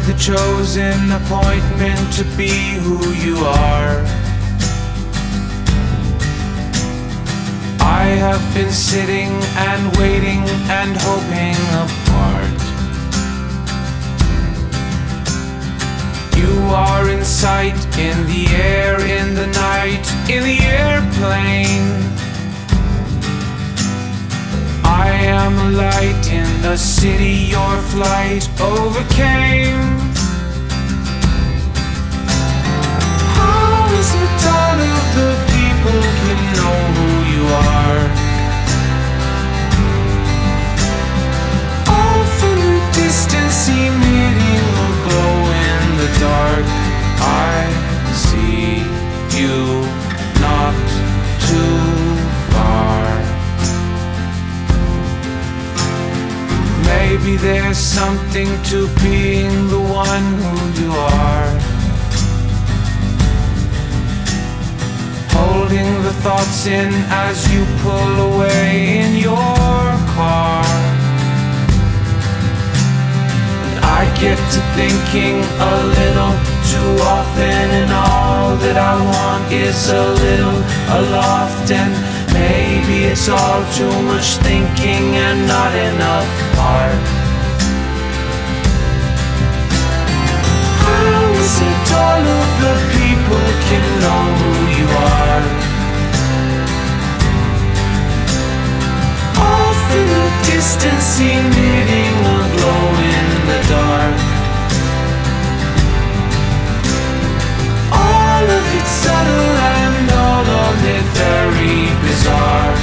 the chosen appointment to be who you are. I have been sitting and waiting and hoping apart. You are in sight, in the air, in the night, in the airplane. I am a light in the city your flight overcame. How is it all of the people can know who you are? All from a distance emitting a glow in the dark. I see you not too far. Maybe there's something to being the one who you are. Holding the thoughts in as you pull away in your car. And I get to thinking a little too often, and all that I want is a little aloft. And maybe it's all too much thinking and not enough heart. How is it all of the people can know who you are? All from a distance emitting a glow in the dark. All of it subtle and all of it very bizarre.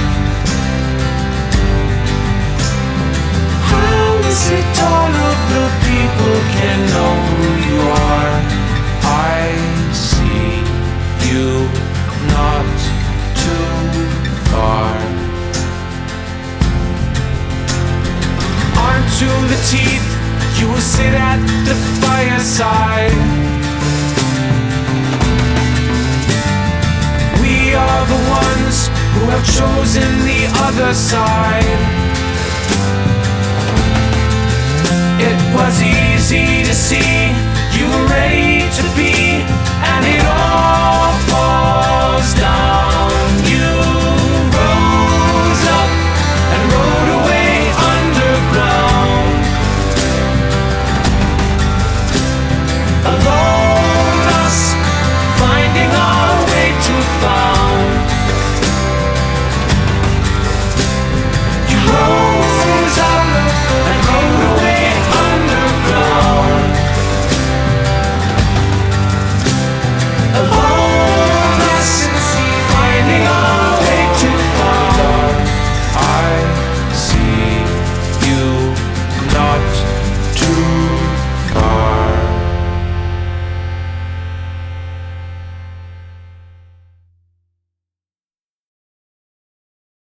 How is it all of the people can know who you are? I see you not too far. Armed to the teeth, you will sit at the fireside. We are the ones who have chosen the other side. It was easy to see